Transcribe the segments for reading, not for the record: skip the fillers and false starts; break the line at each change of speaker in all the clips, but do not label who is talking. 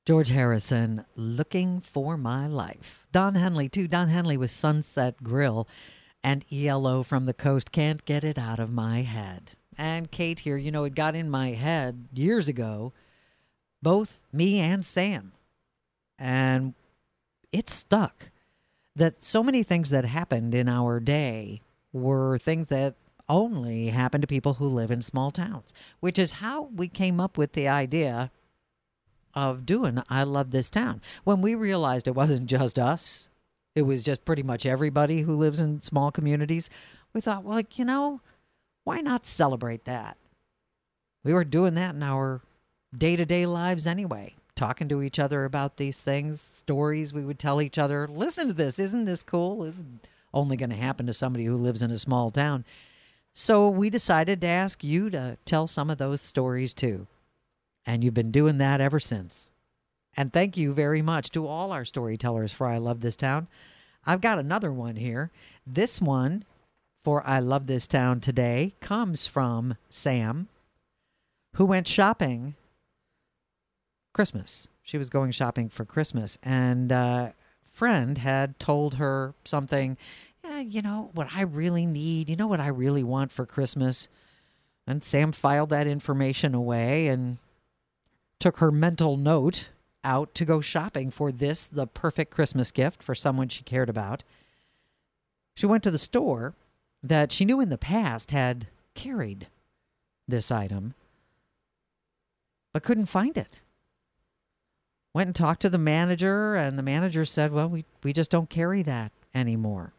George Harrison, Looking for My Life. Don Henley, too. Don Henley with Sunset Grill and ELO from the Coast, Can't Get It Out of My Head. And Kate here, it got in my head years ago, both me and Sam. And it stuck that so many things that happened in our day were things that only happen to people who live in small towns, which is how we came up with the idea of doing I Love This Town. When we realized it wasn't just us, it was just pretty much everybody who lives in small communities, we thought, well, why not celebrate that? We were doing that in our day-to-day lives anyway, talking to each other about these things, stories we would tell each other. Listen to this. Isn't this cool? This is only going to happen to somebody who lives in a small town. So we decided to ask you to tell some of those stories too. And you've been doing that ever since. And thank you very much to all our storytellers for I Love This Town. I've got another one here. This one for I Love This Town today comes from Sam, who went shopping Christmas. She was going shopping for Christmas, and a friend had told her something, what I really need, what I really want for Christmas. And Sam filed that information away and took her mental note out to go shopping for the perfect Christmas gift for someone she cared about. She went to the store that she knew in the past had carried this item, but couldn't find it. Went and talked to the manager, and the manager said, well, we just don't carry that anymore.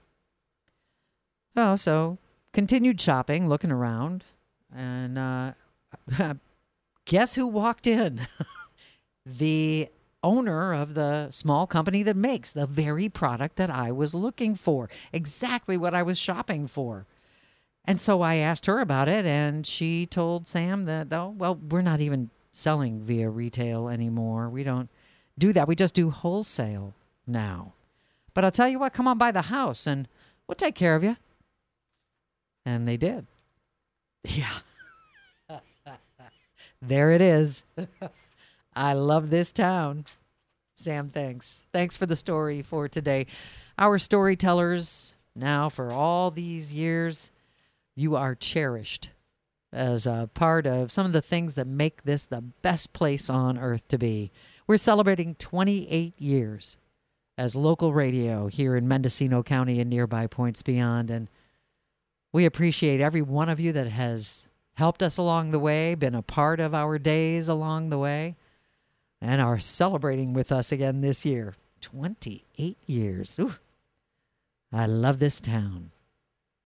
Oh, so continued shopping, looking around, and guess who walked in? The owner of the small company that makes the very product that I was looking for, exactly what I was shopping for. And so I asked her about it, and she told Sam that, we're not even selling via retail anymore. We don't do that. We just do wholesale now. But I'll tell you what, come on by the house, and we'll take care of you. And they did. Yeah. There it is. I love this town. Sam, thanks. Thanks for the story for today. Our storytellers, now for all these years, you are cherished as a part of some of the things that make this the best place on earth to be. We're celebrating 28 years as local radio here in Mendocino County and nearby points beyond. And we appreciate every one of you that has helped us along the way, been a part of our days along the way, and are celebrating with us again this year. 28 years. Ooh, I love this town.